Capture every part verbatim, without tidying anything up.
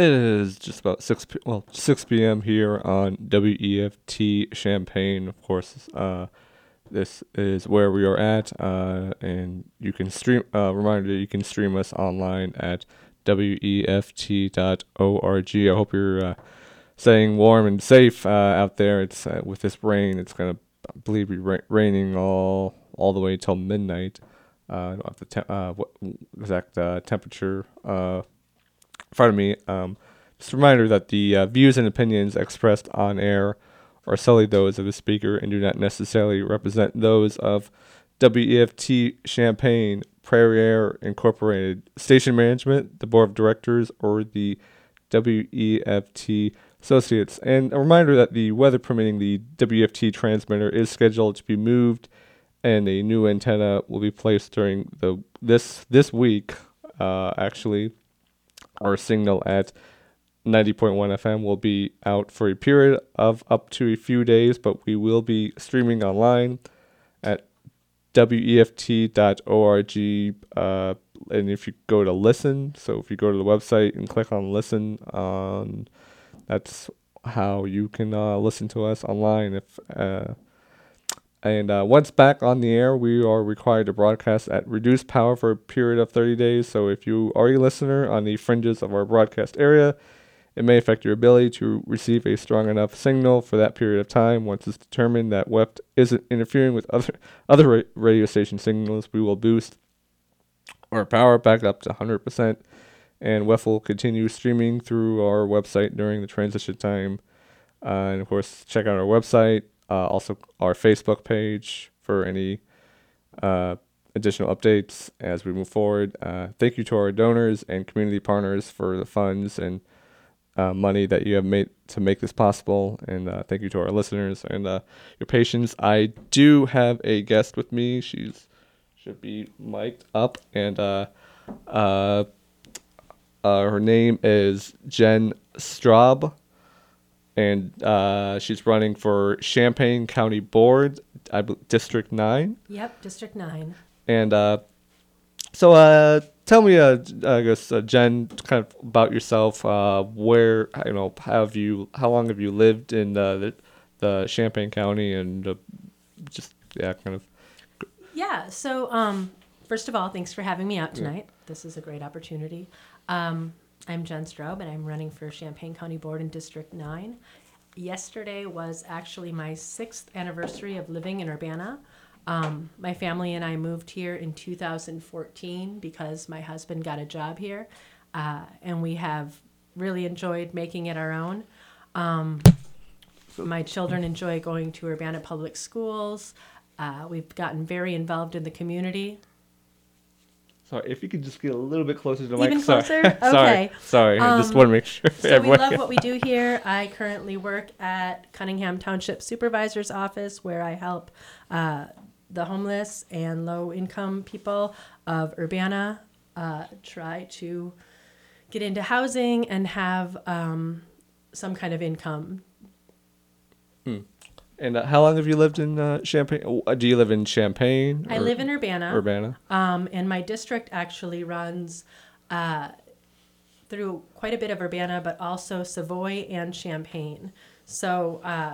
It is just about six p- well six p m here on W E F T Champaign. Of course, uh, this is where we are at, uh, and you can stream. Uh, reminder: you can stream us online at W E F T dot org. I hope you're uh, staying warm and safe uh, out there. It's uh, with this rain. It's gonna, I believe, be ra- raining all all the way till midnight. Uh, I don't have the te- uh, what exact uh, temperature. Uh, in front of me. Um, just a reminder that the uh, views and opinions expressed on air are solely those of the speaker and do not necessarily represent those of W E F T Champaign, Prairie Air Incorporated, station management, the board of directors, or the W E F T associates. And a reminder that the weather permitting, the W E F T transmitter is scheduled to be moved, and a new antenna will be placed during the this this week. Uh, actually. Our signal at ninety point one F M will be out for a period of up to a few days, but we will be streaming online at W E F T dot org. Uh, and if you go to listen, so if you go to the website and click on listen, um, that's how you can uh, listen to us online. If uh, And uh, once back on the air, we are required to broadcast at reduced power for a period of thirty days. So if you are a listener on the fringes of our broadcast area, it may affect your ability to receive a strong enough signal for that period of time. Once it's determined that W E F T isn't interfering with other other ra- radio station signals, we will boost our power back up to one hundred percent. And W E F will continue streaming through our website during the transition time. Uh, and of course, check out our website. Uh, also, our Facebook page for any uh, additional updates as we move forward. Uh, thank you to our donors and community partners for the funds and uh, money that you have made to make this possible. And uh, thank you to our listeners and uh, your patience. I do have a guest with me. She's should be mic'd up, and uh, uh, uh, her name is Jen Straub. And uh, she's running for Champaign County Board, I bel District nine. Yep, District nine. And uh, so uh, tell me, uh, I guess, uh, Jen, kind of about yourself. Uh, where, you know, how have you, how long have you lived in uh, the, the Champaign County, and uh, just, yeah, kind of. Yeah, so um, first of all, thanks for having me out tonight. Yeah. This is a great opportunity. Um, I'm Jen Straub, and I'm running for Champaign County Board in District nine. Yesterday was actually my sixth anniversary of living in Urbana. Um, my family and I moved here in two thousand fourteen because my husband got a job here, uh, and we have really enjoyed making it our own. Um, my children enjoy going to Urbana Public Schools. Uh, we've gotten very involved in the community. Sorry, if you could just get a little bit closer to the Even mic. closer? Sorry. Okay. Sorry, sorry. Um, I just want to make sure. So we love what we do here. I currently work at Cunningham Township Supervisor's Office, where I help uh, the homeless and low-income people of Urbana uh, try to get into housing and have um, some kind of income. Hmm. And uh, how long have you lived in uh, Champaign? Uh, do you live in Champaign? I live in Urbana. Urbana. Um, and my district actually runs uh, through quite a bit of Urbana, but also Savoy and Champaign. So uh,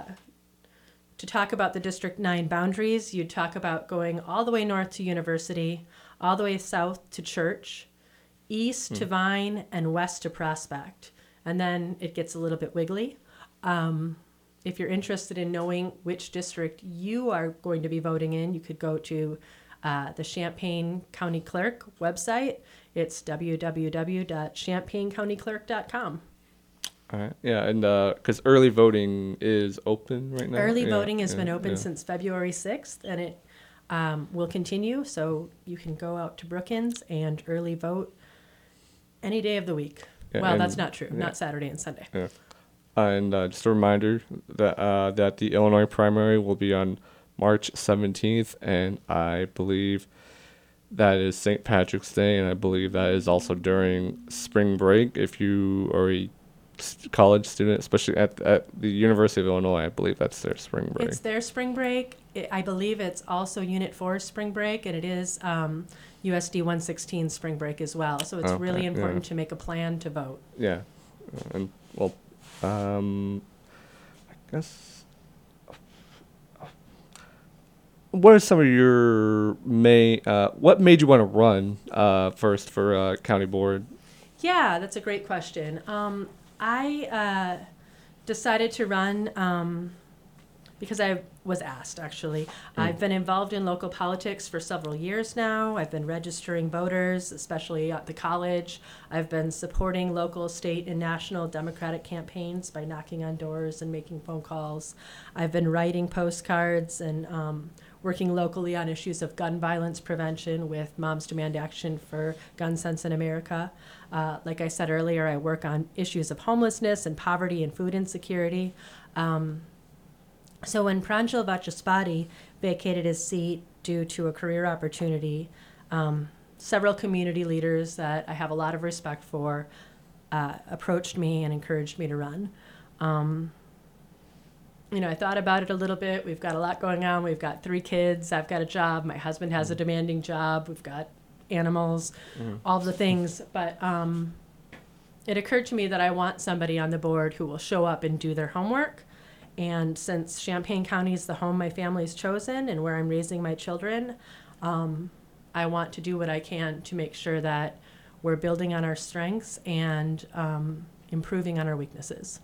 to talk about the District nine boundaries, you talk about going all the way north to University, all the way south to Church, east hmm. to Vine, and west to Prospect. And then it gets a little bit wiggly. Um, If you're interested in knowing which district you are going to be voting in, you could go to uh, the Champaign County Clerk website. It's w w w dot champaign county clerk dot com. All right. Yeah, and because uh, early voting is open right now. Early yeah, voting has yeah, been open yeah. since since February sixth, and it um, will continue. So you can go out to Brookins and early vote any day of the week. Yeah, well, and, that's not true. Yeah. Not Saturday and Sunday. Yeah. And uh, just a reminder that uh, that the Illinois primary will be on March seventeenth, and I believe that is Saint Patrick's Day, and I believe that is also during spring break. If you are a college student, especially at at the University of Illinois, I believe that's their spring break. It's their spring break. It, I believe it's also Unit four's spring break, and it is um, U S D one sixteen spring break as well. So it's Okay, really important yeah. to make a plan to vote. Yeah. And well, um, I guess what are some of your main? Uh, what made you want to run uh, first for uh, county board? Yeah, that's a great question. Um, I uh, decided to run um, because I was asked, actually. Mm. I've been involved in local politics for several years now. I've been registering voters, especially at the college. I've been supporting local, state, and national Democratic campaigns by knocking on doors and making phone calls. I've been writing postcards and um, working locally on issues of gun violence prevention with Moms Demand Action for Gun Sense in America. Uh, like I said earlier, I work on issues of homelessness and poverty and food insecurity. Um, So when Pranjal Vachaspati vacated his seat due to a career opportunity, um, several community leaders that I have a lot of respect for uh, approached me and encouraged me to run. Um, you know, I thought about it a little bit. We've got a lot going on. We've got three kids. I've got a job. My husband has a demanding job. We've got animals, mm. all the things. But um, it occurred to me that I want somebody on the board who will show up and do their homework. And since Champaign County is the home my family's chosen and where I'm raising my children, um, I want to do what I can to make sure that we're building on our strengths and um, improving on our weaknesses.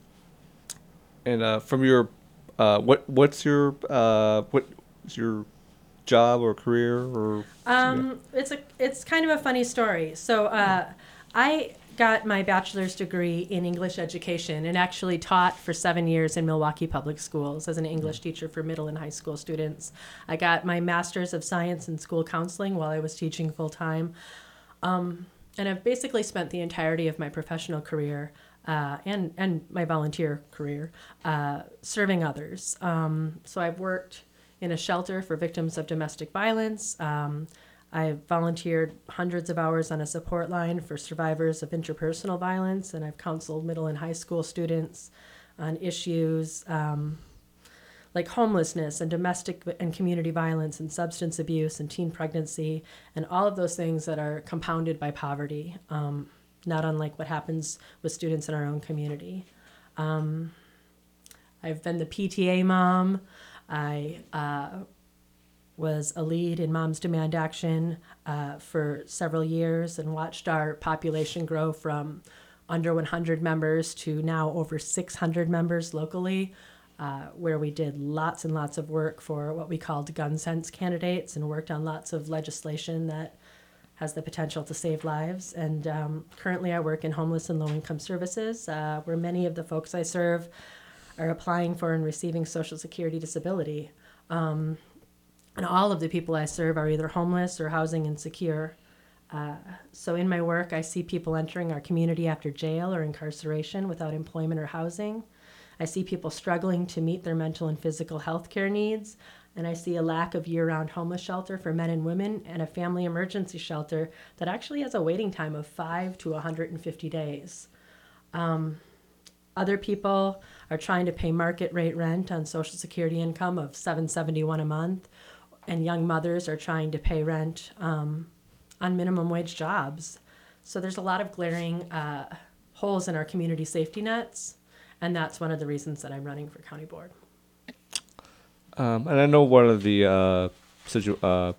And uh, from your, uh, what what's your uh, what's your job or career or? Um, yeah. It's a it's kind of a funny story. So uh, I. got my bachelor's degree in English education and actually taught for seven years in Milwaukee Public Schools as an English teacher for middle and high school students. I got my master's of science in school counseling while I was teaching full time. Um, and I've basically spent the entirety of my professional career uh, and, and my volunteer career uh, serving others. Um, so I've worked in a shelter for victims of domestic violence. Um, I've volunteered hundreds of hours on a support line for survivors of interpersonal violence, and I've counseled middle and high school students on issues um, like homelessness and domestic and community violence and substance abuse and teen pregnancy and all of those things that are compounded by poverty, um, not unlike what happens with students in our own community. Um, I've been the P T A mom. I uh, was a lead in Moms Demand Action uh, for several years and watched our population grow from under one hundred members to now over six hundred members locally, uh, where we did lots and lots of work for what we called gun sense candidates and worked on lots of legislation that has the potential to save lives. And um, currently I work in homeless and low-income services, uh, where many of the folks I serve are applying for and receiving Social Security disability. Um, And all of the people I serve are either homeless or housing insecure. Uh, so in my work, I see people entering our community after jail or incarceration without employment or housing. I see people struggling to meet their mental and physical health care needs. And I see a lack of year-round homeless shelter for men and women and a family emergency shelter that actually has a waiting time of five to one hundred fifty days. Um, other people are trying to pay market rate rent on Social Security income of seven hundred seventy-one dollars a month. And young mothers are trying to pay rent um, on minimum wage jobs. So there's a lot of glaring uh, holes in our community safety nets, and that's one of the reasons that I'm running for county board. Um, and I know one of the uh, situ- uh,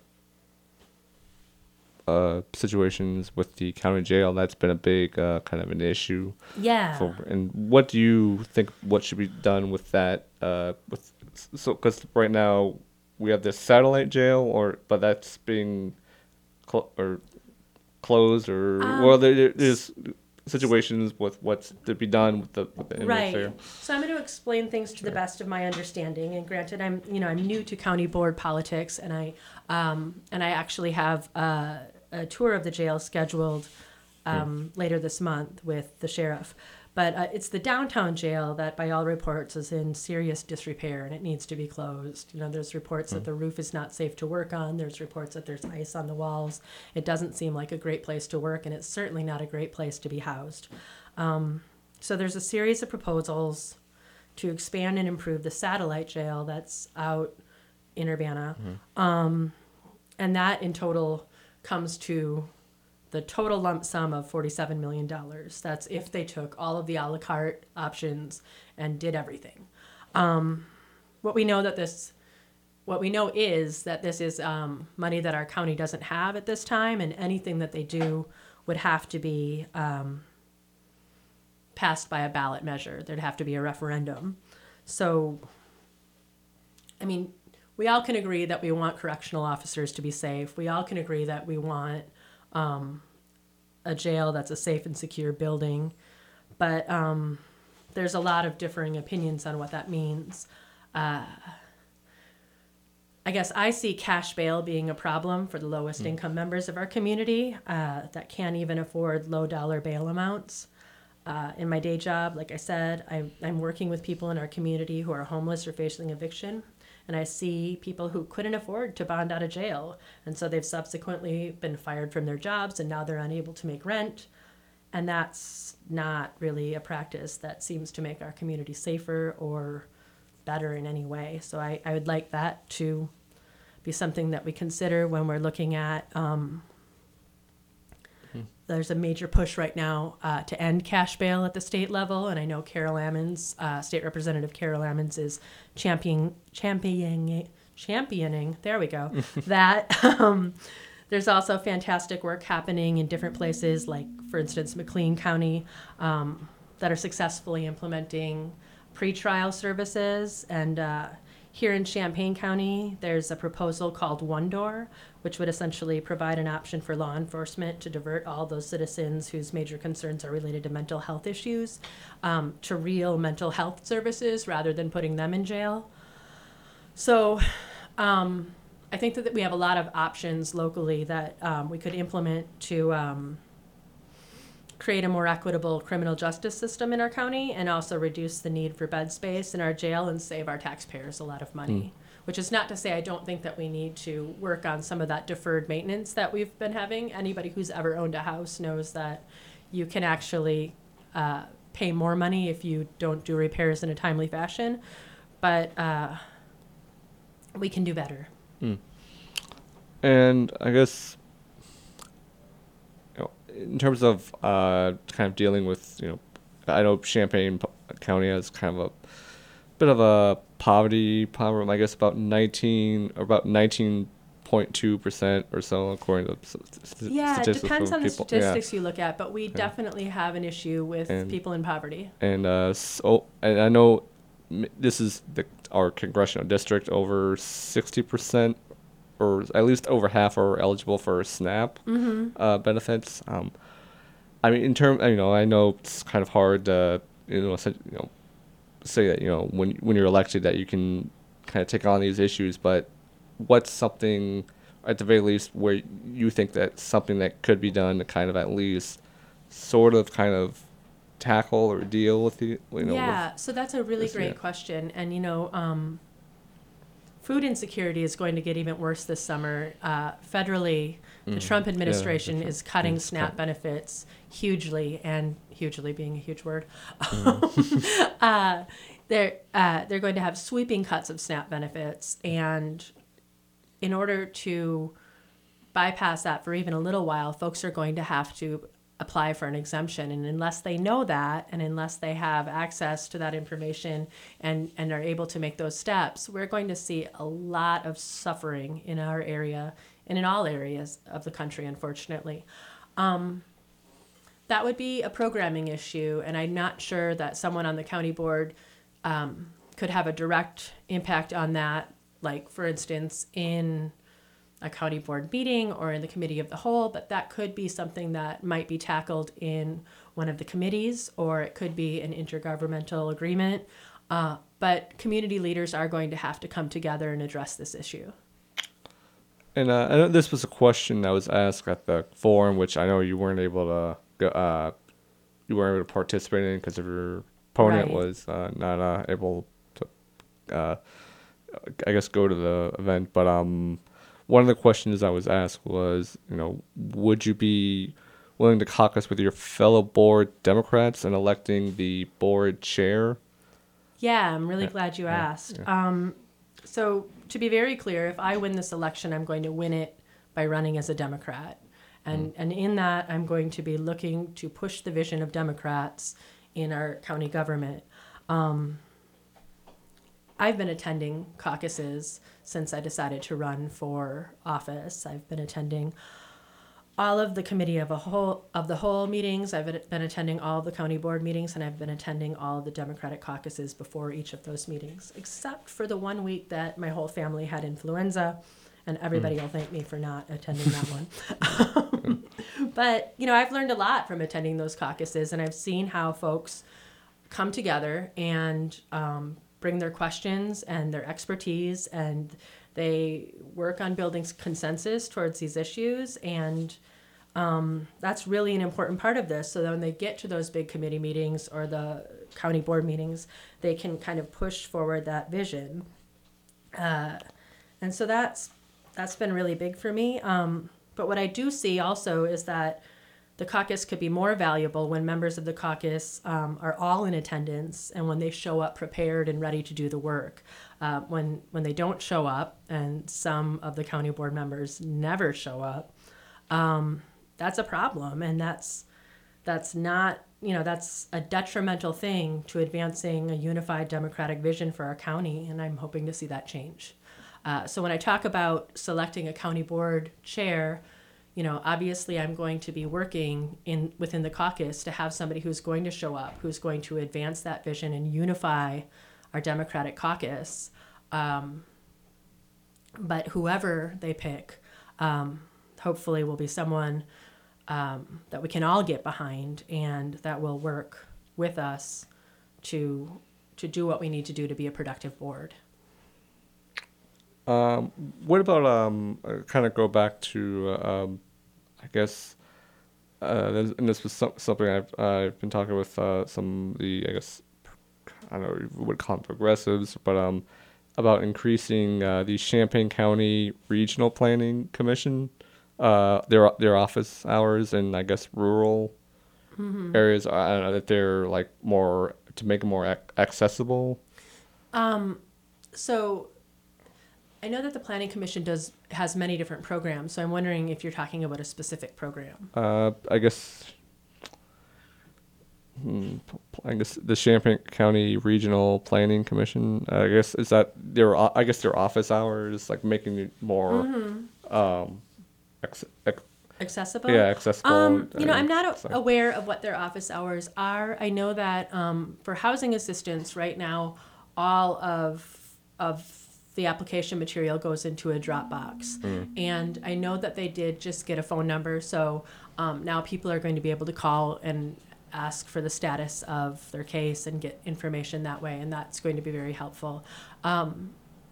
uh, situations with the county jail, that's been a big uh, kind of an issue. Yeah. For, and what do you think what should be done with that? Uh, with so because right now we have this satellite jail, or but that's being cl- or closed, or um, well, there, there's situations with what's to be done with the, with the inmates right. there. So I'm going to explain things to sure. the best of my understanding. And granted, I'm you know I'm new to county board politics, and I um, and I actually have a, a tour of the jail scheduled um, yeah. later this month with the sheriff. But uh, it's the downtown jail that, by all reports, is in serious disrepair and it needs to be closed. You know, there's reports mm. that the roof is not safe to work on. There's reports that there's ice on the walls. It doesn't seem like a great place to work, and it's certainly not a great place to be housed. Um, so there's a series of proposals to expand and improve the satellite jail that's out in Urbana. Mm-hmm. Um, and that, in total, comes to the total lump sum of forty-seven million dollars. That's if they took all of the a la carte options and did everything. Um, what we know that this, what we know is that this is um, money that our county doesn't have at this time, and anything that they do would have to be um, passed by a ballot measure. There'd have to be a referendum. So, I mean, we all can agree that we want correctional officers to be safe. We all can agree that we want um, a jail that's a safe and secure building. But um, there's a lot of differing opinions on what that means. Uh, I guess I see cash bail being a problem for the lowest mm. income members of our community uh, that can't even afford low dollar bail amounts. Uh, in my day job, like I said, I, I'm working with people in our community who are homeless or facing eviction. And I see people who couldn't afford to bond out of jail. And so they've subsequently been fired from their jobs, and now they're unable to make rent. And that's not really a practice that seems to make our community safer or better in any way. So I, I would like that to be something that we consider when we're looking at um, there's a major push right now uh, to end cash bail at the state level, and I know Carol Ammons, uh, State Representative Carol Ammons, is championing, championing, championing. There we go. that um, there's also fantastic work happening in different places, like for instance McLean County, um, that are successfully implementing pretrial services, and uh, here in Champaign County, there's a proposal called One Door, which would essentially provide an option for law enforcement to divert all those citizens whose major concerns are related to mental health issues um, to real mental health services rather than putting them in jail. So um, I think that we have a lot of options locally that um, we could implement to um, create a more equitable criminal justice system in our county, and also reduce the need for bed space in our jail and save our taxpayers a lot of money. Mm. Which is not to say I don't think that we need to work on some of that deferred maintenance that we've been having. Anybody who's ever owned a house knows that you can actually uh, pay more money if you don't do repairs in a timely fashion. But uh, we can do better. Mm. And I guess, you know, in terms of uh, kind of dealing with, you know, I know Champaign County has kind of a bit of a poverty problem. I guess about nineteen or about nineteen point two percent or so, according to st- yeah, statistics. It depends on people. the statistics yeah. you look at, but we yeah. definitely have an issue with and, people in poverty. And uh, so, and I know this is the our congressional district. Over sixty percent, or at least over half, are eligible for SNAP mm-hmm. uh, benefits. Um, I mean, in term, you know, I know it's kind of hard to, you know, say, you know, say that, you know, when when you're elected that you can kind of take on these issues, but what's something, at the very least, where you think that something that could be done to kind of at least sort of kind of tackle or deal with the, you know, yeah, so that's a really this, great yeah. question. And, you know, um, food insecurity is going to get even worse this summer. Uh, federally, the mm. Trump administration yeah, is cutting SNAP cut. benefits hugely, and hugely being a huge word. Mm. uh, they're uh, they're going to have sweeping cuts of SNAP benefits, and in order to bypass that for even a little while, folks are going to have to apply for an exemption. And unless they know that, and unless they have access to that information and, and are able to make those steps, we're going to see a lot of suffering in our area and in all areas of the country, unfortunately. Um, that would be a programming issue, and I'm not sure that someone on the county board um, could have a direct impact on that, like, for instance, in a county board meeting or in the committee of the whole, but that could be something that might be tackled in one of the committees, or it could be an intergovernmental agreement. Uh, but community leaders are going to have to come together and address this issue. And uh, I know this was a question that was asked at the forum, which I know you weren't able to go, uh, you weren't able to participate in because of your opponent right. was uh, not uh, able to, uh, I guess, go to the event. But um. One of the questions I was asked was, you know, would you be willing to caucus with your fellow board Democrats in electing the board chair? Yeah, I'm really yeah. glad you yeah. asked. Yeah. Um, so to be very clear, if I win this election, I'm going to win it by running as a Democrat. And, and in that, I'm going to be looking to push the vision of Democrats in our county government. Um, I've been attending caucuses since I decided to run for office. I've been attending all of the committee of a whole of the whole meetings. I've been attending all of the county board meetings, and I've been attending all of the Democratic caucuses before each of those meetings, except for the one week that my whole family had influenza, and everybody mm. will thank me for not attending that one. But, you know, I've learned a lot from attending those caucuses, and I've seen how folks come together and um, bring their questions and their expertise, and they work on building consensus towards these issues. And um, that's really an important part of this. So that when they get to those big committee meetings or the county board meetings, they can kind of push forward that vision. Uh, and so that's that's been really big for me. Um, but what I do see also is that the caucus could be more valuable when members of the caucus um, are all in attendance and when they show up prepared and ready to do the work. Uh, when when they don't show up, and some of the county board members never show up, um, that's a problem, and that's that's not you know that's a detrimental thing to advancing a unified democratic vision for our county, and I'm hoping to see that change. Uh, so when I talk about selecting a county board chair, you know, obviously I'm going to be working in within the caucus to have somebody who's going to show up, who's going to advance that vision and unify our Democratic caucus. Um, but whoever they pick, um, hopefully will be someone um, that we can all get behind and that will work with us to to do what we need to do to be a productive board. Um, what about um, uh, kind of go back to uh, um, I guess, uh, and this was some, something I've I've been talking with uh, some of the I guess I don't know if we would call them progressives, but um, about increasing uh, the Champaign County Regional Planning Commission, uh, their their office hours in I guess rural mm-hmm. areas. I don't know that they're like more to make it more ac- accessible. Um, so. I know that the Planning Commission does has many different programs, so I'm wondering if you're talking about a specific program. Uh, I guess, hmm, I guess the Champaign County Regional Planning Commission. Uh, I guess is that their I guess their office hours, like making it more mm-hmm. um, ex- ex- accessible. Yeah, accessible. Um, you know, I'm not a- aware of what their office hours are. I know that um, for housing assistance right now, all of of the application material goes into a Dropbox. Mm. And I know that they did just get a phone number, so um, now people are going to be able to call and ask for the status of their case and get information that way, and that's going to be very helpful. Um,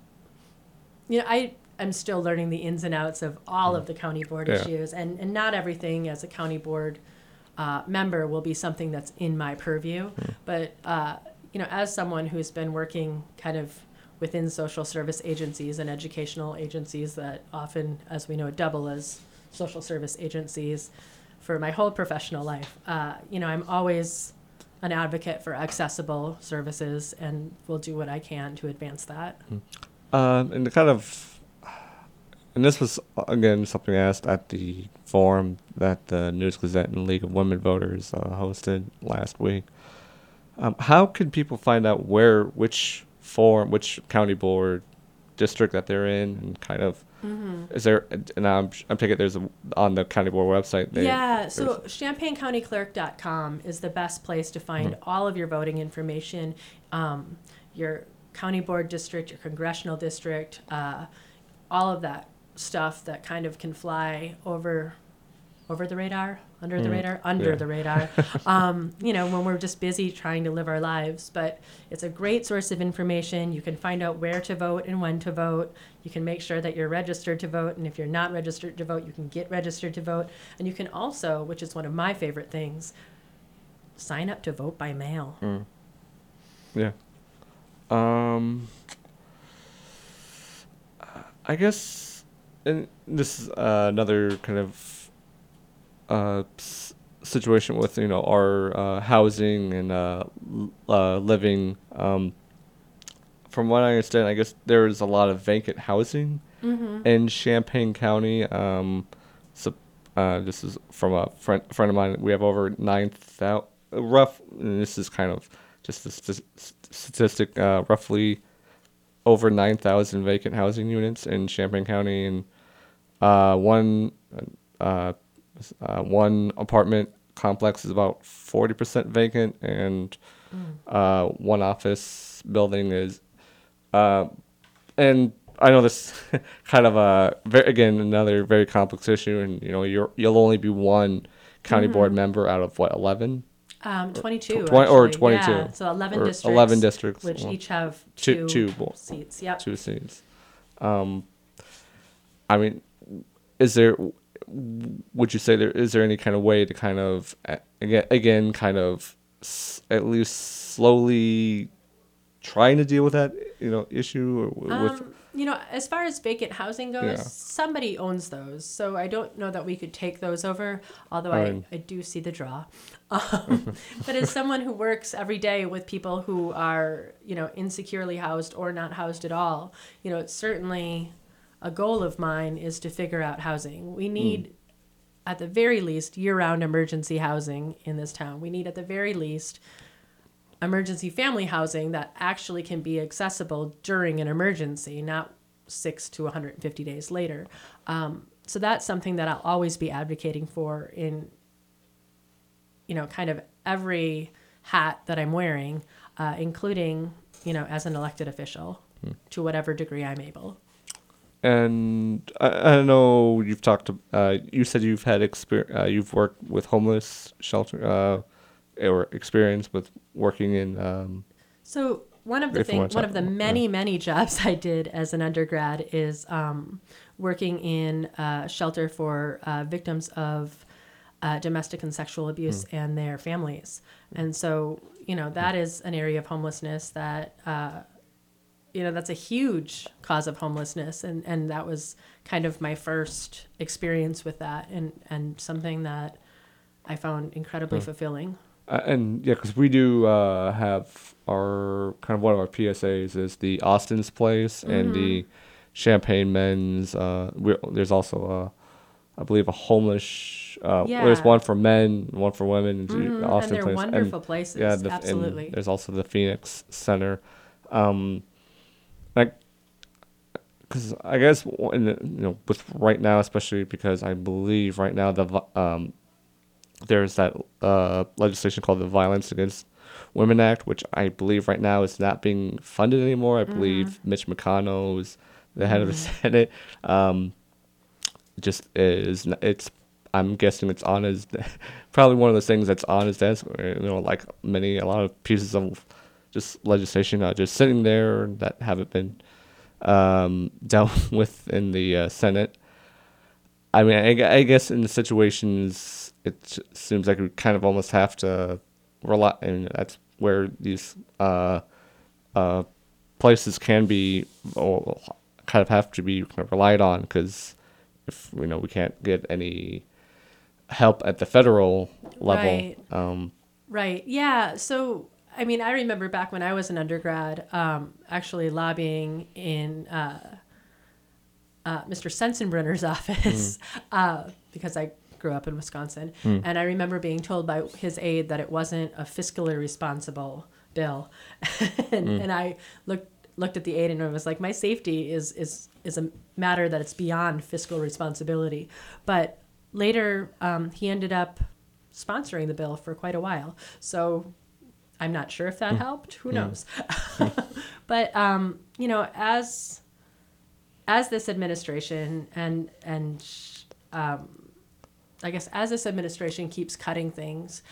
you know, I am still learning the ins and outs of all mm. of the county board yeah. issues, and, and not everything as a county board uh, member will be something that's in my purview. Mm. But, uh, you know, as someone who's been working kind of within social service agencies and educational agencies that often, as we know, double as social service agencies for my whole professional life. Uh, you know, I'm always an advocate for accessible services and will do what I can to advance that. Um, and the kind of, and this was, again, something I asked at the forum that the News Gazette and League of Women Voters uh, hosted last week. Um, how can people find out where, which form, which county board district that they're in, and kind of mm-hmm. is there? And I'm I'm taking it there's a, on the county board website. They, yeah, so champaign county clerk dot com is the best place to find mm-hmm. all of your voting information, um, your county board district, your congressional district, uh, all of that stuff that kind of can fly over. Over the radar, under mm, the radar, under yeah. the radar, um, you know, when we're just busy trying to live our lives. But it's a great source of information. You can find out where to vote and when to vote. You can make sure that you're registered to vote. And if you're not registered to vote, you can get registered to vote. And you can also, which is one of my favorite things, sign up to vote by mail. Mm. Yeah. Um, I guess, and this is uh, another kind of Uh, s- situation with you know our uh, housing and uh, l- uh, living. Um, from what I understand, I guess there is a lot of vacant housing mm-hmm. in Champaign County. Um, so uh, this is from a friend, friend of mine. We have over nine thousand, rough, and this is kind of just a st- statistic, uh, roughly over nine thousand vacant housing units in Champaign County, and uh, one uh, uh, one apartment complex is about forty percent vacant, and mm. uh, one office building is, uh, and I know this kind of a very, again another very complex issue, and you know you're you'll only be one county mm-hmm. board member out of what eleven. Um, twenty-two, twenty, or twenty-two. Yeah, so eleven or districts. eleven districts, which well, each have two, two, two seats. Yep. Two seats. Um, I mean, is there? Would you say there is there any kind of way to kind of again, again, kind of s- at least slowly trying to deal with that, you know, issue or with? Um, you know, as far as vacant housing goes, yeah. somebody owns those. So I don't know that we could take those over, although I, I, I do see the draw. Um, but as someone who works every day with people who are, you know, insecurely housed or not housed at all, you know, it's certainly a goal of mine is to figure out housing. We need, mm. at the very least, year-round emergency housing in this town. We need, at the very least, emergency family housing that actually can be accessible during an emergency, not six to one hundred fifty days later. Um, so that's something that I'll always be advocating for in, you know, kind of every hat that I'm wearing, uh, including, you know, as an elected official, hmm. to whatever degree I'm able. And I, I know you've talked to, uh, you said you've had exper- uh, you've worked with homeless shelter, uh, or experience with working in um so one of the things one of the many yeah. many jobs I did as an undergrad is um working in a shelter for uh, victims of uh, domestic and sexual abuse mm. and their families. And so, you know, that mm. is an area of homelessness that uh you know, that's a huge cause of homelessness, and and that was kind of my first experience with that, and and something that I found incredibly mm. fulfilling. Uh, and yeah, because we do uh, have our kind of one of our P S As is the Austin's Place mm-hmm. and the Champaign Men's. Uh, we, there's also, a, I believe, a homeless. Uh, yeah. There's one for men, one for women. Mm-hmm. Austin and they're Place. wonderful and, places. Yeah, the, absolutely. And there's also the Phoenix Center. Um, like, because I guess in the, you know, with right now, especially because I believe right now the um. there's that uh, legislation called the Violence Against Women Act, which I believe right now is not being funded anymore. I mm-hmm. believe Mitch McConnell is the head mm-hmm. of the Senate. Um, just is it's I'm guessing it's on his probably one of those things that's on his desk. You know, like many a lot of pieces of just legislation uh, just sitting there that haven't been um, dealt with in the uh, Senate. I mean, I, I guess in the situations. It seems like we kind of almost have to rely, and that's where these uh, uh, places can be, or kind of have to be kind of relied on, because if you know we can't get any help at the federal level. Right. Um, right. Yeah. So I mean, I remember back when I was an undergrad, um, actually lobbying in uh, uh, Mister Sensenbrenner's office mm. uh, because I. grew up in Wisconsin, mm. and I remember being told by his aide that it wasn't a fiscally responsible bill, and, mm. and I looked looked at the aide and I was like, my safety is is is a matter that it's beyond fiscal responsibility. But later, um, he ended up sponsoring the bill for quite a while, so I'm not sure if that mm. helped. Who mm. knows? But um, you know, as as this administration and and um, I guess as this administration keeps cutting things,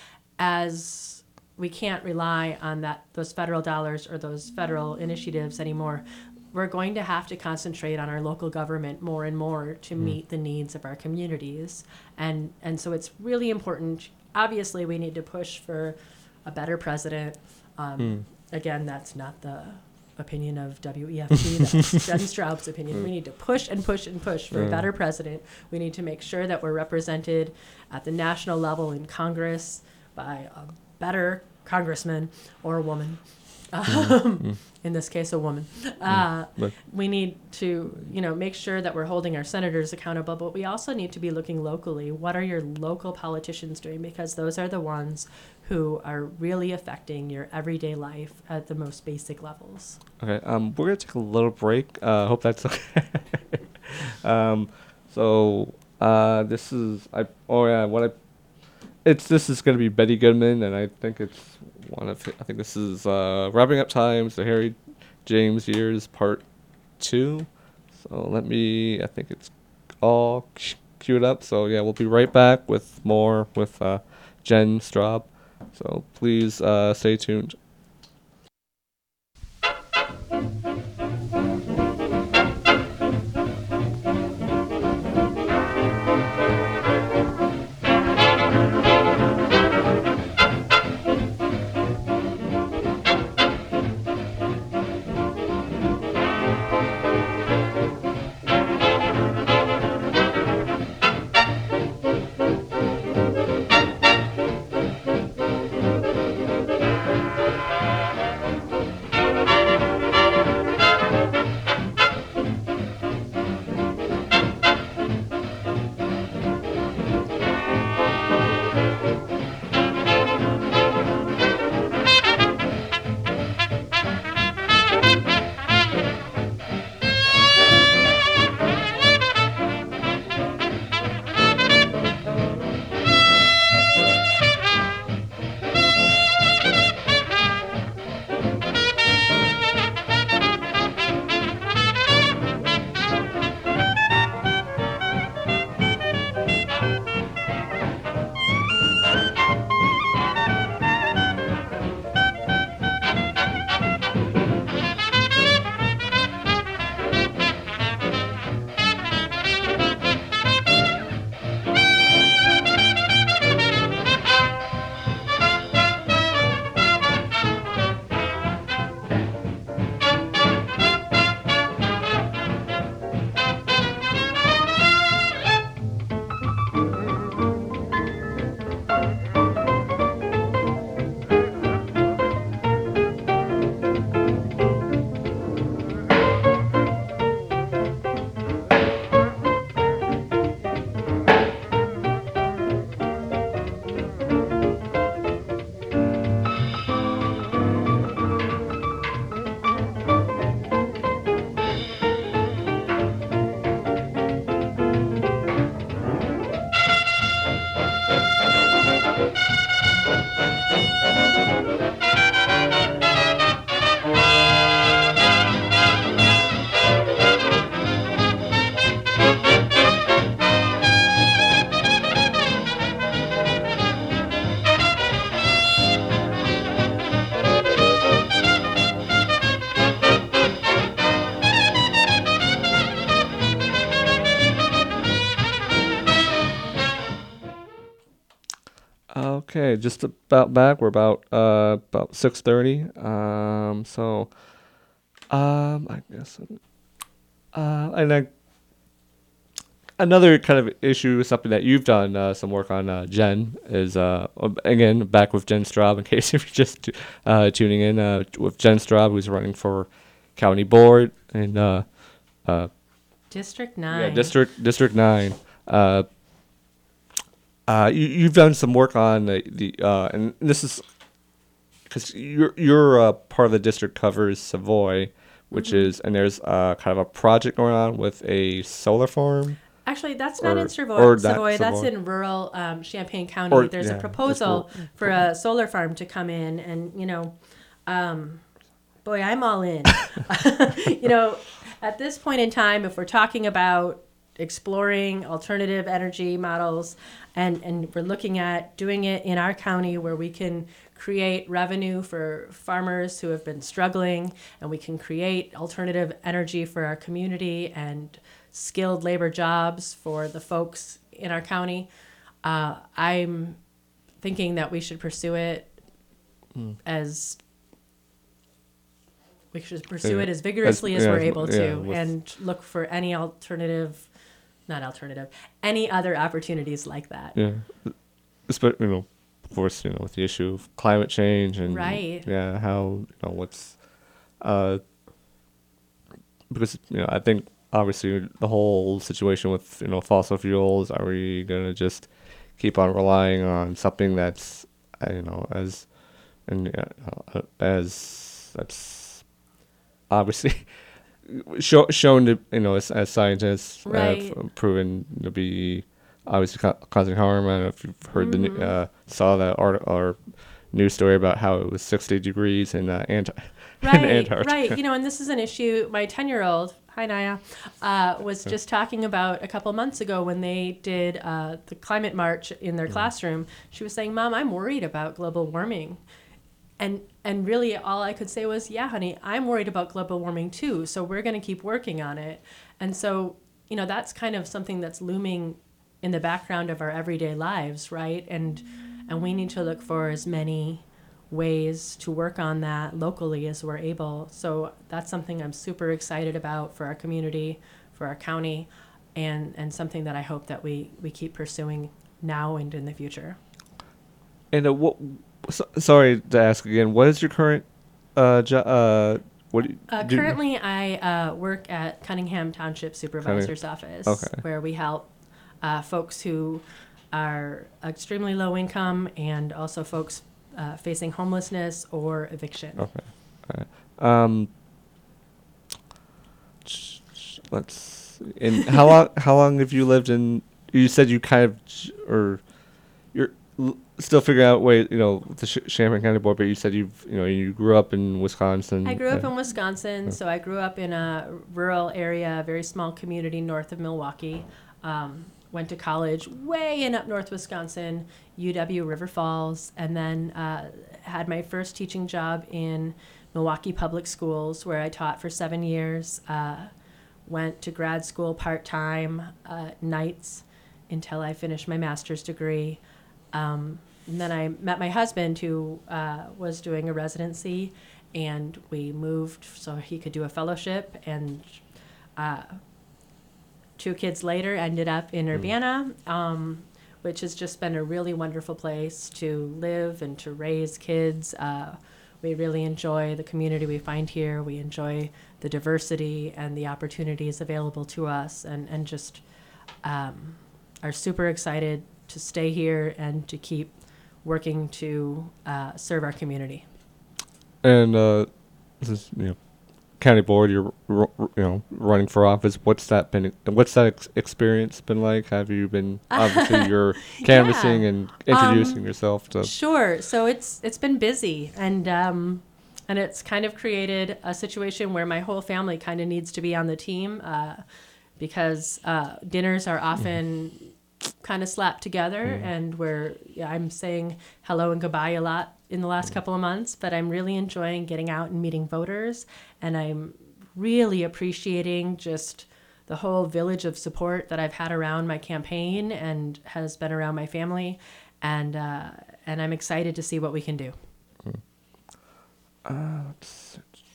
as we can't rely on that those federal dollars or those federal initiatives anymore, we're going to have to concentrate on our local government more and more to mm. meet the needs of our communities. And and so it's really important. Obviously, we need to push for a better president. Um, mm. Again, that's not the opinion of W E F T, that's Jen Straub's opinion. Mm. We need to push and push and push for mm. a better president. We need to make sure that we're represented at the national level in Congress by a better congressman or woman. um, in this case, a woman. Uh, But we need to, you know, make sure that we're holding our senators accountable, but we also need to be looking locally. What are your local politicians doing? Because those are the ones who are really affecting your everyday life at the most basic levels. okay, um, we're gonna take a little break. Uh, hope that's okay. um, so uh, this is I. Oh yeah, what I. It's this is gonna be Betty Goodman, and I think it's one of. I think this is uh, wrapping up times the Harry James years part two. So let me. I think it's all q- queued up. So yeah, we'll be right back with more with uh, Jen Straub. So please uh, stay tuned. Okay, just about back. We're about uh about six thirty. Um, so um, I guess uh, and I, another kind of issue, something that you've done uh, some work on, uh, Jen, is uh again back with Jen Straub. In case you're just uh tuning in, uh with Jen Straub, who's running for county board and uh uh District yeah nine. district district nine. Uh, Uh, you, you've done some work on the, the uh, and this is because you're you're uh, part of the district covers Savoy, which Mhm. is and there's uh, kind of a project going on with a solar farm. Actually, that's not Or- in Savoy. or not Savoy. That's Savoy. in rural um, Champaign County. Or- There's yeah, a it's proposal rural. for a solar farm to come in, and you know, um, boy, I'm all in. You know, at this point in time, if we're talking about exploring alternative energy models, and and we're looking at doing it in our county where we can create revenue for farmers who have been struggling, and we can create alternative energy for our community and skilled labor jobs for the folks in our county, uh, I'm thinking that we should pursue it Mm. as we should pursue Yeah. it as vigorously As- as yeah, we're as- able yeah, to, with- and look for any alternative, not alternative, any other opportunities like that. Yeah, Espe- you know, course, you know, with the issue of climate change and Right. yeah, how you know what's uh because you know I think obviously the whole situation with you know fossil fuels. Are we gonna just keep on relying on something that's uh, you know as and uh, as that's obviously show, shown to you know as, as scientists Right. have proven to be obviously ca- causing harm. I don't know if you've heard the new- Mm-hmm. uh, saw that art or news story about how it was sixty degrees in uh, Ant- in Right, Antarctica. right. You know, and this is an issue. My ten-year-old, hi Naya, uh, was just talking about a couple months ago when they did uh, the climate march in their classroom. She was saying, "Mom, I'm worried about global warming," and and really all I could say was, "Yeah, honey, I'm worried about global warming too. So we're going to keep working on it." And so, you know, that's kind of something that's looming in the background of our everyday lives, right? And and we need to look for as many ways to work on that locally as we're able. So that's something I'm super excited about for our community, for our county, and, and something that I hope that we, we keep pursuing now and in the future. And uh, what? So, sorry to ask again. What is your current uh jo- uh what do you, Uh, do you- currently, I uh, work at Cunningham Township Supervisor's Office, okay. where we help uh, folks who are extremely low income and also folks uh, facing homelessness or eviction. Okay. All right. Um. Let's. And how long? How long have you lived in? You said you kind of, j- or you're l- still figuring out way. You know the Sh- Champaign County Board, but you said you've you know you grew up in Wisconsin. I grew up uh, in Wisconsin, so I grew up in a rural area, a very small community north of Milwaukee. Um, went to college way in up north Wisconsin, U W River Falls, and then uh, had my first teaching job in Milwaukee Public Schools, where I taught for seven years. Uh, went to grad school part-time uh, nights until I finished my master's degree. Um, and then I met my husband, who uh, was doing a residency, and we moved so he could do a fellowship. And uh, two kids later, ended up in Urbana, um, which has just been a really wonderful place to live and to raise kids. Uh, we really enjoy the community we find here. We enjoy the diversity and the opportunities available to us, and, and just um, are super excited to stay here and to keep working to uh, serve our community. And uh, this is you know, county board. You're r- r- you know running for office. What's that been? What's that ex- experience been like? Have you been obviously you're canvassing Yeah. and introducing Um, yourself to? Sure. So it's it's been busy, and um, and it's kind of created a situation where my whole family kind of needs to be on the team, uh, because uh, dinners are often kind of slapped together, and where yeah, I'm saying hello and goodbye a lot in the last couple of months, but I'm really enjoying getting out and meeting voters, and I'm really appreciating just the whole village of support that I've had around my campaign and has been around my family, and uh, and I'm excited to see what we can do. Uh, let's-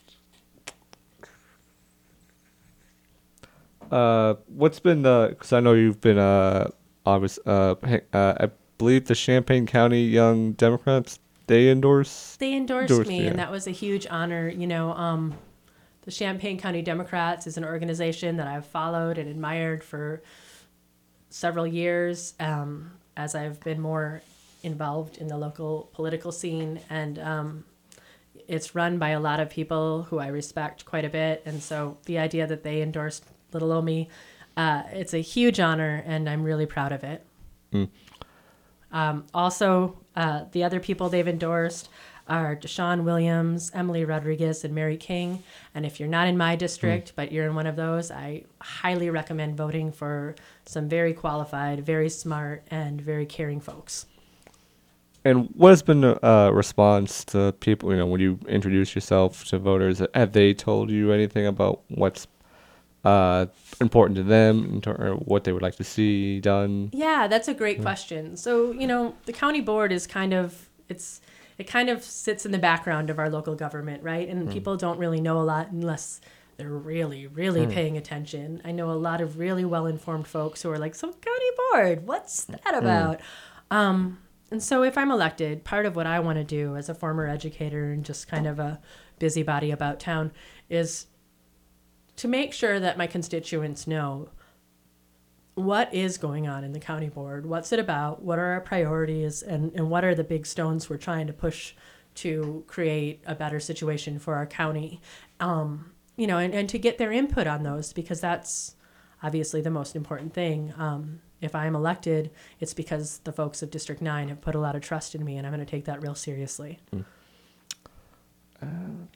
uh, what's been the? Because I know you've been uh, obvious. Uh, ha- uh, I believe the Champaign County Young Democrats they endorse. They endorsed Endorsed, me, yeah. and that was a huge honor. You know, um, the Champaign County Democrats is an organization that I've followed and admired for several years, um, as I've been more involved in the local political scene, and um, it's run by a lot of people who I respect quite a bit. And so the idea that they endorsed little old me, uh, it's a huge honor, and I'm really proud of it. Mm. Um, also, uh, the other people they've endorsed are Deshaun Williams, Emily Rodriguez, and Mary King. And if you're not in my district, but you're in one of those, I highly recommend voting for some very qualified, very smart, and very caring folks. And what has been the uh, response to people? You know, when you introduce yourself to voters, have they told you anything about what's uh, important to them, in ter- or what they would like to see done? Yeah, that's a great question. So, you know, the county board is kind of, it's, it kind of sits in the background of our local government, right? And people don't really know a lot unless they're really, really paying attention. I know a lot of really well-informed folks who are like, so county board, what's that about? Um, and so if I'm elected, part of what I want to do as a former educator and just kind of a busybody about town is to make sure that my constituents know what is going on in the county board, what's it about, what are our priorities, and, and what are the big stones we're trying to push to create a better situation for our county. Um, you know, and, and to get their input on those, because that's obviously the most important thing. Um, if I'm elected, it's because the folks of District nine have put a lot of trust in me, and I'm going to take that real seriously. Mm. Uh,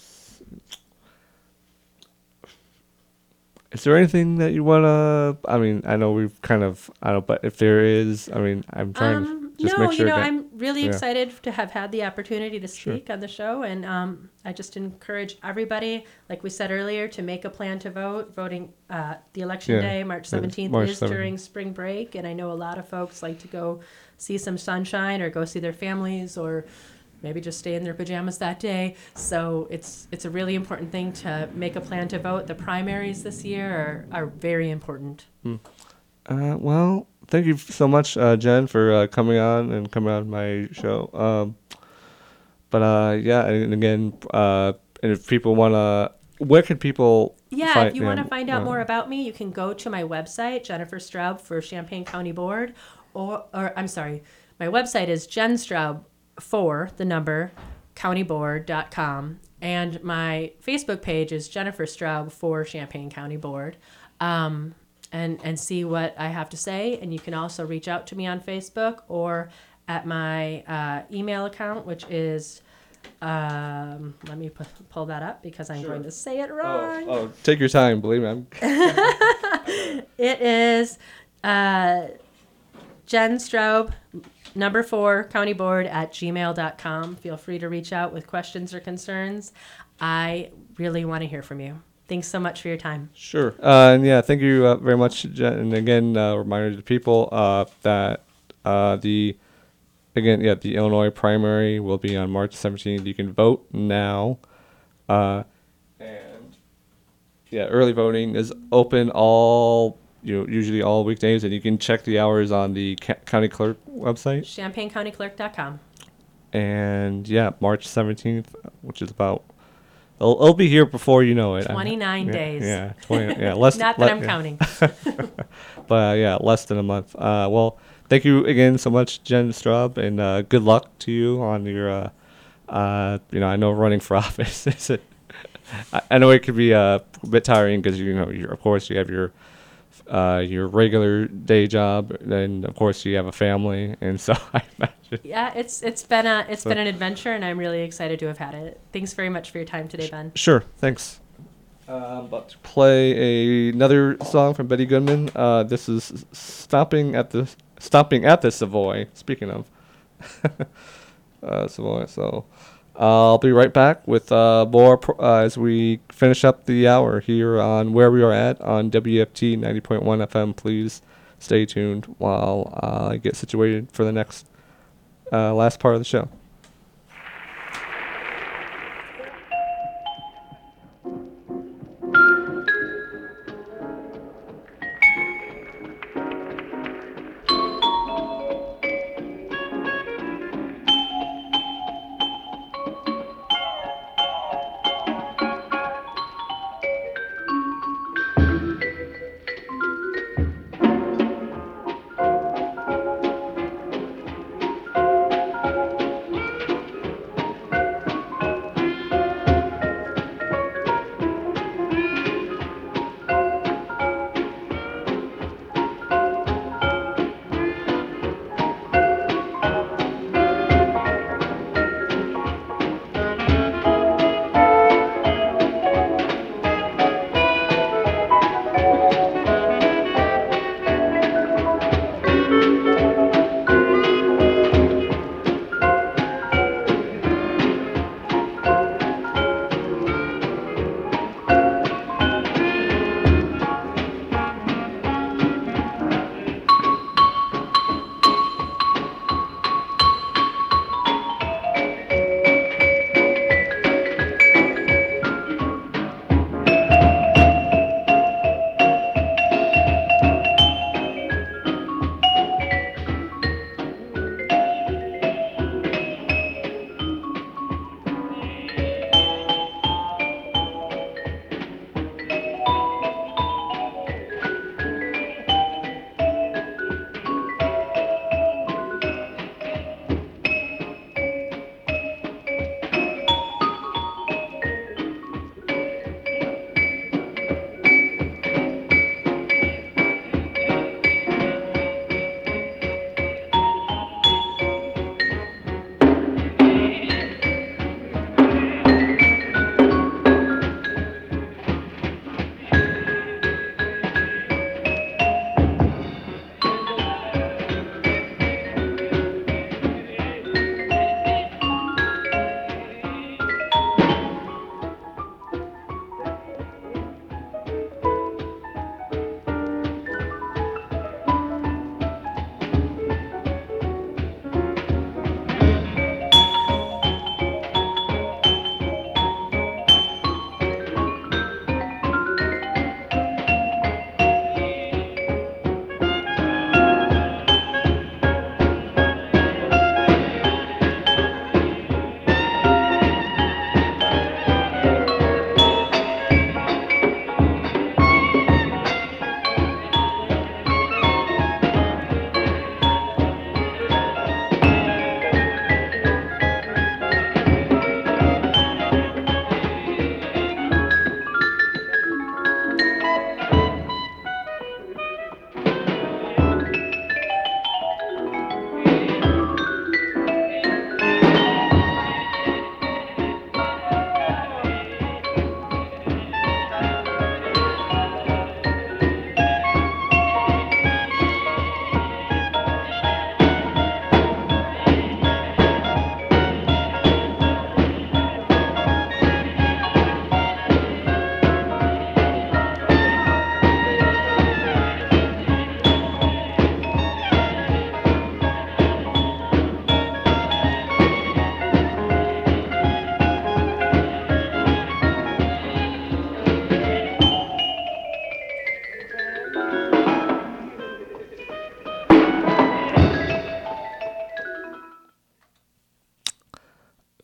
is there anything that you want to, I mean, I know we've kind of, I don't know, but if there is, I mean, I'm trying Um, to just no, make sure you know, that, I'm really yeah. excited to have had the opportunity to Sure. speak on the show, and um, I just encourage everybody, like we said earlier, to make a plan to vote. Voting uh, the election Yeah, day, March it's seventeenth, March is seventeenth. during spring break, and I know a lot of folks like to go see some sunshine or go see their families or maybe just stay in their pajamas that day. So it's it's a really important thing to make a plan to vote. The primaries this year are, are very important. Uh, well, thank you so much, uh, Jen, for uh, coming on and coming on my show. Um, but uh, yeah, and again, uh, and if people want to, where can people Yeah, find, if you want to know, find out uh, more about me, you can go to my website, Jennifer Straub for Champaign County Board, or, or I'm sorry, my website is Jen Straub for the number countyboard dot com, and my Facebook page is Jennifer Straub for Champaign County Board, um, and and see what I have to say. And you can also reach out to me on Facebook or at my uh, email account, which is um, let me pu- pull that up because I'm Sure. going to say it Oh, wrong. oh, take your time, believe me. I'm, It is uh, Jen Straub, number four, county board at gmail dot com. Feel free to reach out with questions or concerns. I really want to hear from you. Thanks so much for your time. Sure. Uh, and yeah, thank you uh, very much, Jen. And again, uh, reminder to people uh, that uh, the again, yeah, the Illinois primary will be on March seventeenth. You can vote now. Uh, and yeah, early voting is open all you know usually all weekdays, and you can check the hours on the ca- county clerk website. champaign county clerk dot com. And yeah, March seventeenth, which is about. It'll, it'll be here before you know it. I'm- twenty-nine yeah, days. Yeah, twenty. Yeah, less. Not that le- I'm yeah. counting. But uh, yeah, less than a month. Uh, well, thank you again so much, Jen Straub, and uh, good luck to you on your. Uh, uh, you know, I know running for office is it. I, I know it could be uh, a bit tiring because you know, you're, of course, you have your. Uh, your regular day job, then of course you have a family, and so I imagine. Yeah, it's it's been a it's So- been an adventure, and I'm really excited to have had it. Thanks very much for your time today, Ben. Sure, thanks. Uh, I'm about to play a, another song from Betty Goodman. Uh, this is stopping at the stopping at the Savoy. Speaking of uh, Savoy, so I'll be right back with uh, more pro- uh, as we finish up the hour here on Where We Are At on W F T ninety point one F M. Please stay tuned while uh, I get situated for the next uh, last part of the show.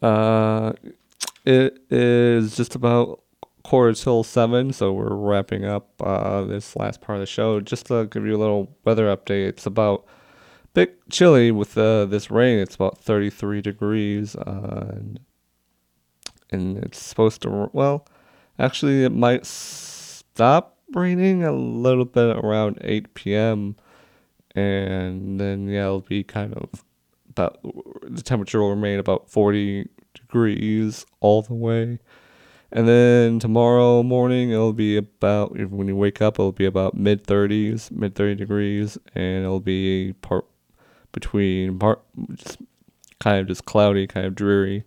Uh, it is just about quarter till seven, so we're wrapping up uh, this last part of the show. Just to give you a little weather update, it's about a bit chilly with uh, this rain. It's about thirty-three degrees, uh, and, and it's supposed to, well, actually it might stop raining a little bit around eight p.m., and then, yeah, it'll be kind of about, the temperature will remain about forty degrees all the way. And then tomorrow morning, it'll be about, when you wake up, it'll be about mid thirties, mid thirty degrees, and it'll be part between part, just kind of just cloudy, kind of dreary.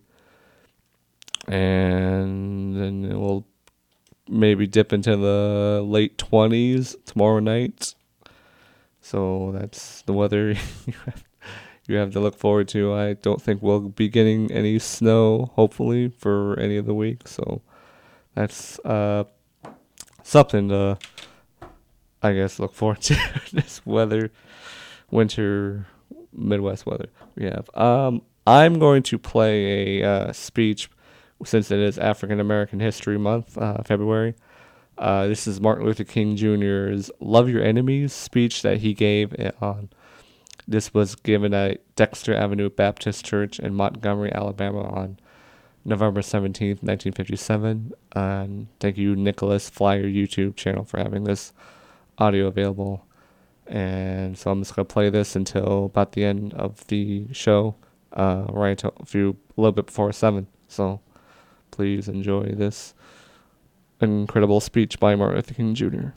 And then it will maybe dip into the late twenties tomorrow night. So that's the weather you have, you have to look forward to. I don't think we'll be getting any snow, hopefully, for any of the week. So that's uh, something to, I guess, look forward to. This weather, winter, Midwest weather we have. Um, I'm going to play a uh, speech, since it is African American History Month, uh, February. Uh, this is Martin Luther King Junior's "Love Your Enemies" speech that he gave on. This was given at Dexter Avenue Baptist Church in Montgomery, Alabama, on November seventeenth, nineteen fifty-seven. And thank you, Nicholas Flyer YouTube channel, for having this audio available. And so I'm just gonna play this until about the end of the show, uh, right until a few a little bit before seven. So please enjoy this incredible speech by Martin Luther King Junior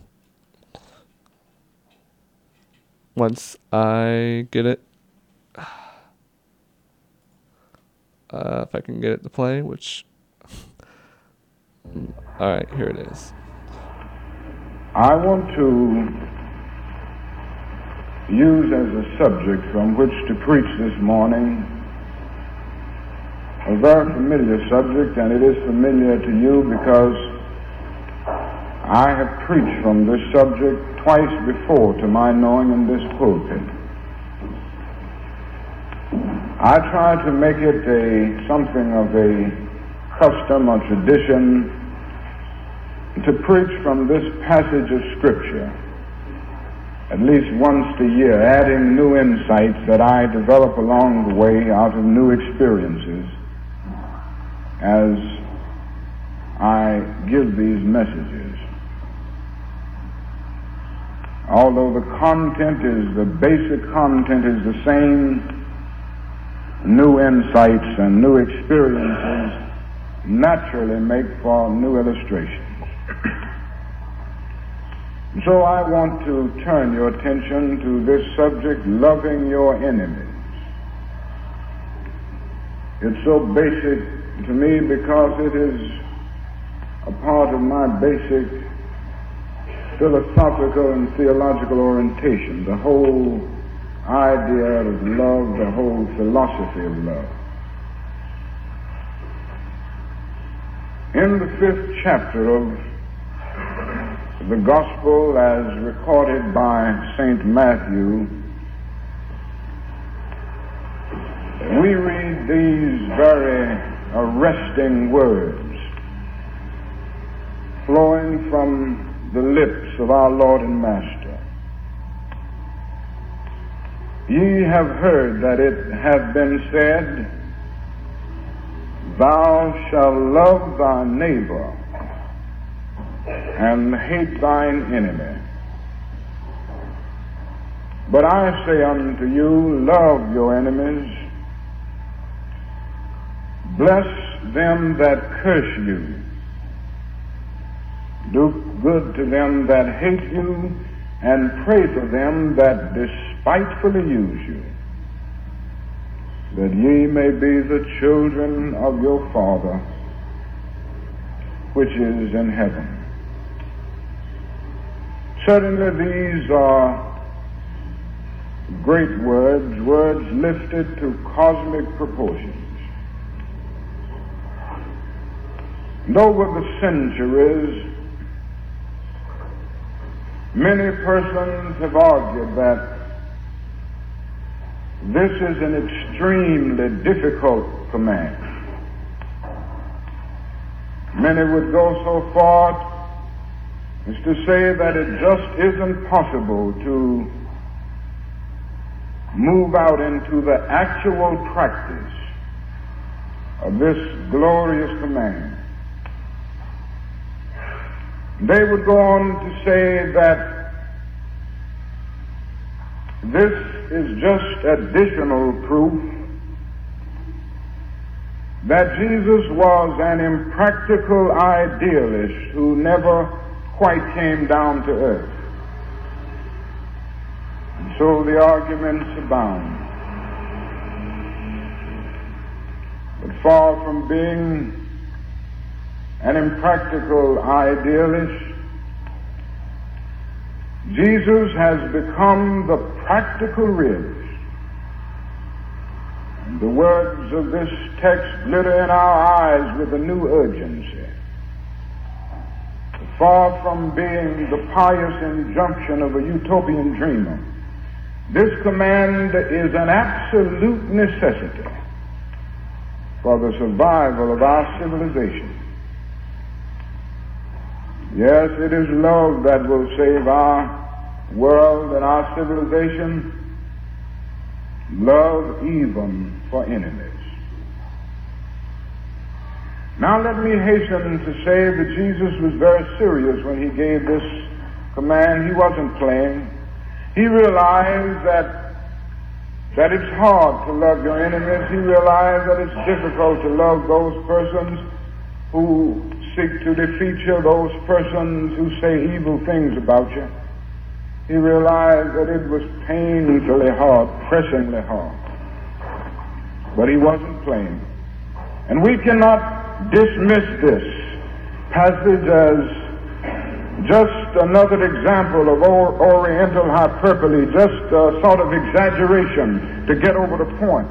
Once I get it, uh, if I can get it to play, which, all right, here it is. I want to use as a subject from which to preach this morning a very familiar subject, and it is familiar to you because I have preached from this subject twice before, to my knowing, in this pulpit. I try to make it a something of a custom or tradition to preach from this passage of Scripture at least once a year, adding new insights that I develop along the way out of new experiences as I give these messages. Although the content is, the basic content is the same, new insights and new experiences naturally make for new illustrations. So I want to turn your attention to this subject, loving your enemies. It's so basic to me because it is a part of my basic philosophical and theological orientation, the whole idea of love, the whole philosophy of love. In the fifth chapter of the Gospel as recorded by Saint Matthew, we read these very arresting words flowing from the lips of our Lord and Master. Ye have heard that it hath been said, Thou shalt love thy neighbor and hate thine enemy. But I say unto you, love your enemies, bless them that curse you, do good to them that hate you, and pray for them that despitefully use you, that ye may be the children of your Father which is in heaven. Certainly these are great words, words lifted to cosmic proportions. And over the centuries, many persons have argued that this is an extremely difficult command. Many would go so far as to say that it just isn't possible to move out into the actual practice of this glorious command. They would go on to say that this is just additional proof that Jesus was an impractical idealist who never quite came down to earth. And so the arguments abound. But far from being an impractical idealist, Jesus has become the practical realist. And the words of this text glitter in our eyes with a new urgency. Far from being the pious injunction of a utopian dreamer, this command is an absolute necessity for the survival of our civilization. Yes, it is love that will save our world and our civilization. Love even for enemies. Now let me hasten to say that Jesus was very serious when he gave this command. He wasn't playing. He realized that that it's hard to love your enemies. He realized that it's difficult to love those persons who seek to defeat you, those persons who say evil things about you. He realized that it was painfully hard, pressingly hard. But he wasn't playing. And we cannot dismiss this passage as just another example of or- Oriental hyperbole, just a sort of exaggeration to get over the point.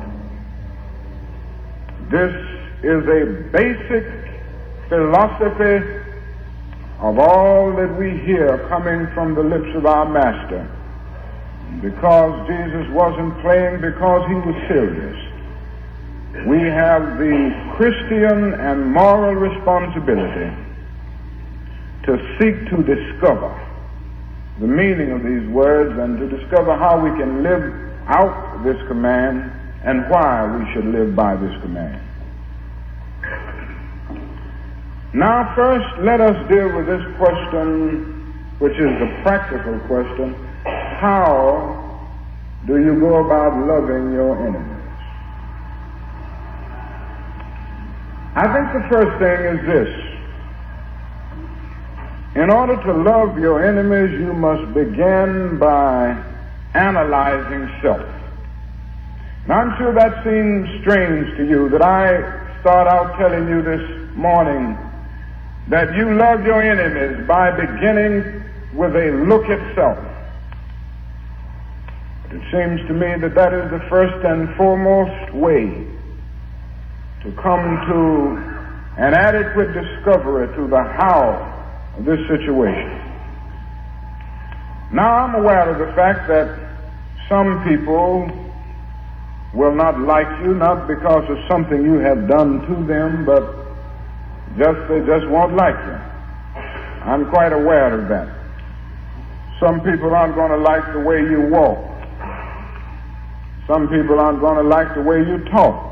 This is a basic philosophy of all that we hear coming from the lips of our Master. Because Jesus wasn't playing, because he was serious, we have the Christian and moral responsibility to seek to discover the meaning of these words and to discover how we can live out this command and why we should live by this command. Now, first, let us deal with this question, which is the practical question. How do you go about loving your enemies? I think the first thing is this. In order to love your enemies, you must begin by analyzing self. Now, I'm sure that seems strange to you that I start out telling you this morning that you love your enemies by beginning with a look at self. But it seems to me that that is the first and foremost way to come to an adequate discovery to the how of this situation. Now, I'm aware of the fact that some people will not like you, not because of something you have done to them, but just they just won't like you. I'm quite aware of that. Some people aren't going to like the way you walk. Some people aren't going to like the way you talk.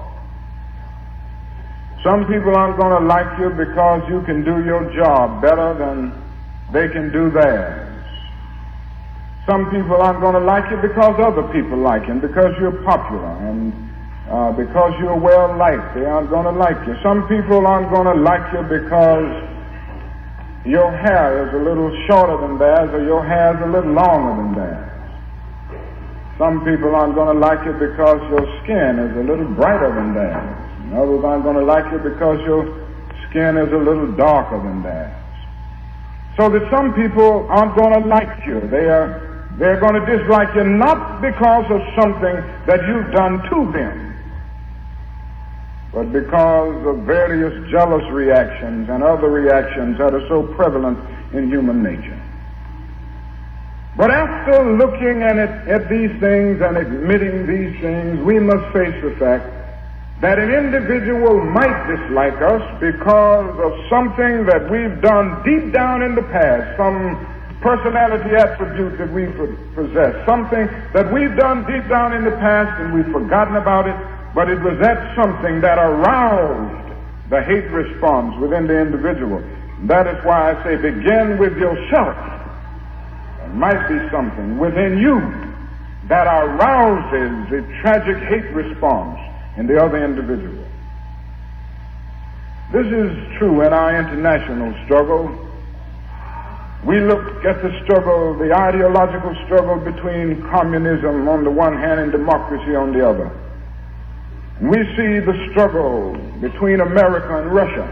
Some people aren't going to like you because you can do your job better than they can do theirs. Some people aren't going to like you because other people like you, and because you're popular, and uh, because you're well liked. They aren't going to like you. Some people aren't going to like you because your hair is a little shorter than theirs, or your hair is a little longer than theirs. Some people aren't going to like you because your skin is a little brighter than theirs. And others aren't going to like you because your skin is a little darker than theirs. So that some people aren't going to like you. They are They're going to dislike you not because of something that you've done to them, but because of various jealous reactions and other reactions that are so prevalent in human nature. But after looking at, it, at these things and admitting these things, we must face the fact that an individual might dislike us because of something that we've done deep down in the past, some personality attribute that we possess, something that we've done deep down in the past and we've forgotten about it, but it was that something that aroused the hate response within the individual. That is why I say begin with yourself. There might be something within you that arouses a tragic hate response in the other individual. This is true in our international struggle. We look at the struggle, the ideological struggle between communism on the one hand and democracy on the other. And we see the struggle between America and Russia.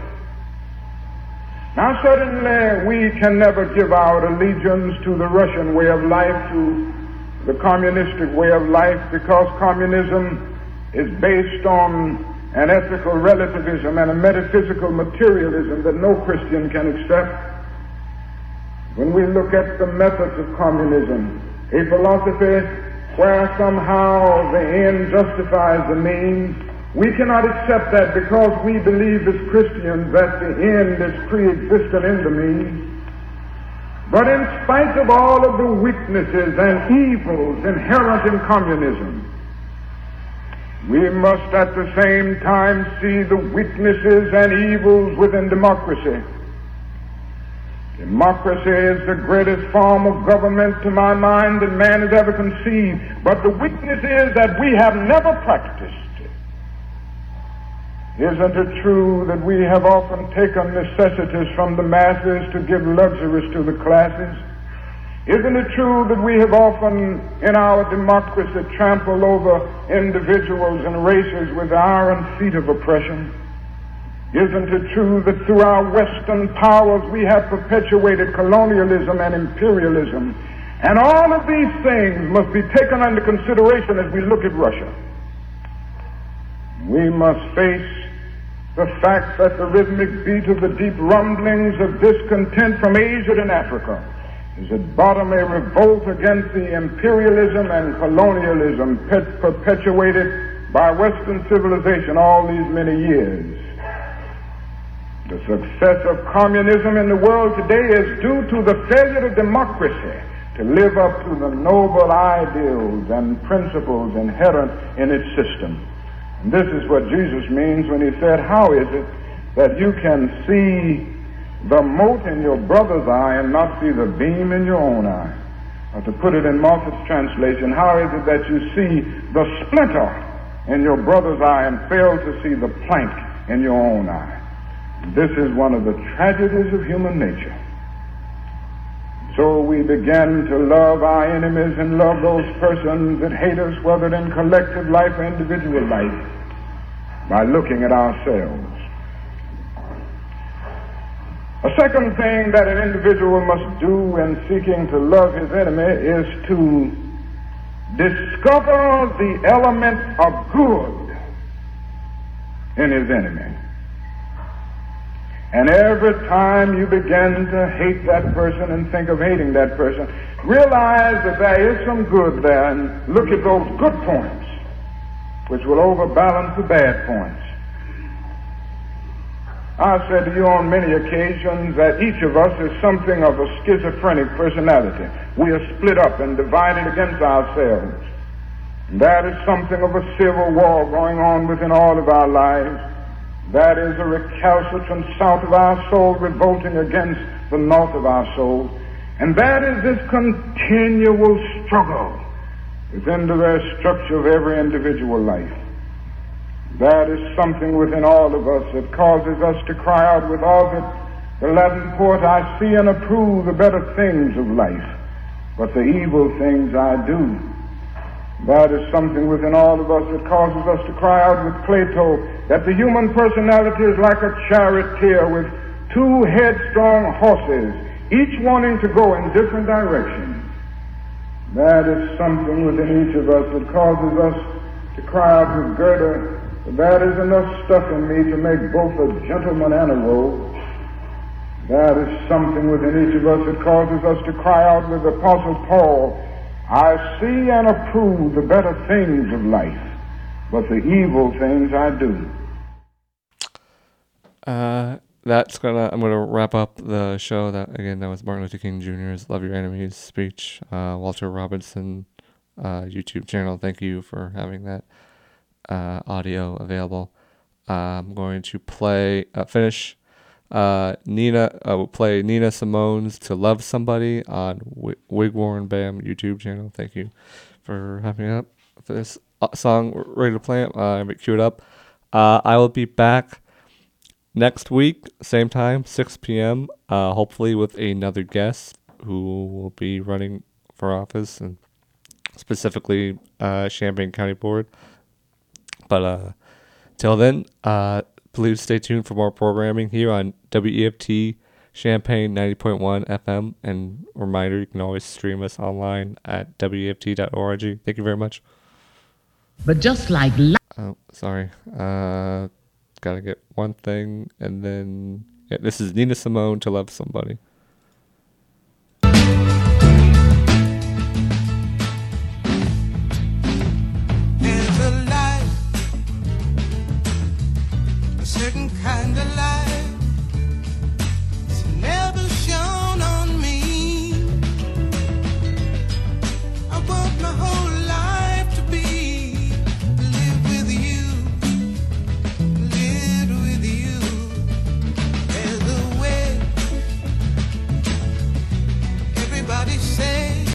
Now certainly we can never give our allegiance to the Russian way of life, to the communistic way of life, because communism is based on an ethical relativism and a metaphysical materialism that no Christian can accept. When we look at the methods of communism, a philosophy where somehow the end justifies the means, we cannot accept that because we believe as Christians that the end is pre-existent in the means. But in spite of all of the weaknesses and evils inherent in communism, we must at the same time see the weaknesses and evils within democracy. Democracy is the greatest form of government to my mind that man has ever conceived. But the weakness is that we have never practiced it. Isn't it true that we have often taken necessities from the masses to give luxuries to the classes? Isn't it true that we have often in our democracy trampled over individuals and races with the iron feet of oppression? Isn't it true that through our Western powers we have perpetuated colonialism and imperialism? And all of these things must be taken under consideration as we look at Russia. We must face the fact that the rhythmic beat of the deep rumblings of discontent from Asia and Africa is at bottom a revolt against the imperialism and colonialism pet- perpetuated by Western civilization all these many years. The success of communism in the world today is due to the failure of democracy to live up to the noble ideals and principles inherent in its system. And this is what Jesus means when he said, how is it that you can see the mote in your brother's eye and not see the beam in your own eye? Or to put it in Moffat's translation, how is it that you see the splinter in your brother's eye and fail to see the plank in your own eye? This is one of the tragedies of human nature. So we begin to love our enemies and love those persons that hate us, whether in collective life or individual life, by looking at ourselves. A second thing that an individual must do in seeking to love his enemy is to discover the element of good in his enemy. And every time you begin to hate that person and think of hating that person, realize that there is some good there and look at those good points, which will overbalance the bad points. I've said to you on many occasions that each of us is something of a schizophrenic personality. We are split up and divided against ourselves. And that is something of a civil war going on within all of our lives. That is a recalcitrant south of our soul revolting against the north of our soul. And that is this continual struggle within the very structure of every individual life. That is something within all of us that causes us to cry out with Ovid, the Latin poet, I see and approve the better things of life, but the evil things I do. That is something within all of us that causes us to cry out with Plato that the human personality is like a charioteer with two headstrong horses, each wanting to go in different directions. That is something within each of us that causes us to cry out with Goethe, that is enough stuff in me to make both a gentleman and a rogue. That is something within each of us that causes us to cry out with the Apostle Paul, I see and approve the better things of life, but the evil things I do. Uh, that's gonna. I'm gonna wrap up the show. That again, that was Martin Luther King Junior's "Love Your Enemies" speech. Uh, Walter Robinson, uh, YouTube channel. Thank you for having that uh, audio available. Uh, I'm going to play uh, finish. Uh, Nina uh, will play Nina Simone's "To Love Somebody" on w- Wigwam Bam YouTube channel. Thank you for having me up for this song. We're ready to play it. Uh, I'm gonna cue it up. Uh, I will be back next week, same time, six p.m., uh, hopefully with another guest who will be running for office, and specifically uh, Champaign County Board. But uh, till then, uh, please stay tuned for more programming here on W E F T Champaign ninety point one F M. And reminder, you can always stream us online at W E F T dot org. Thank you very much. But just like... Oh, sorry. Uh... Gotta get one thing, and then yeah, this is Nina Simone, "To Love Somebody."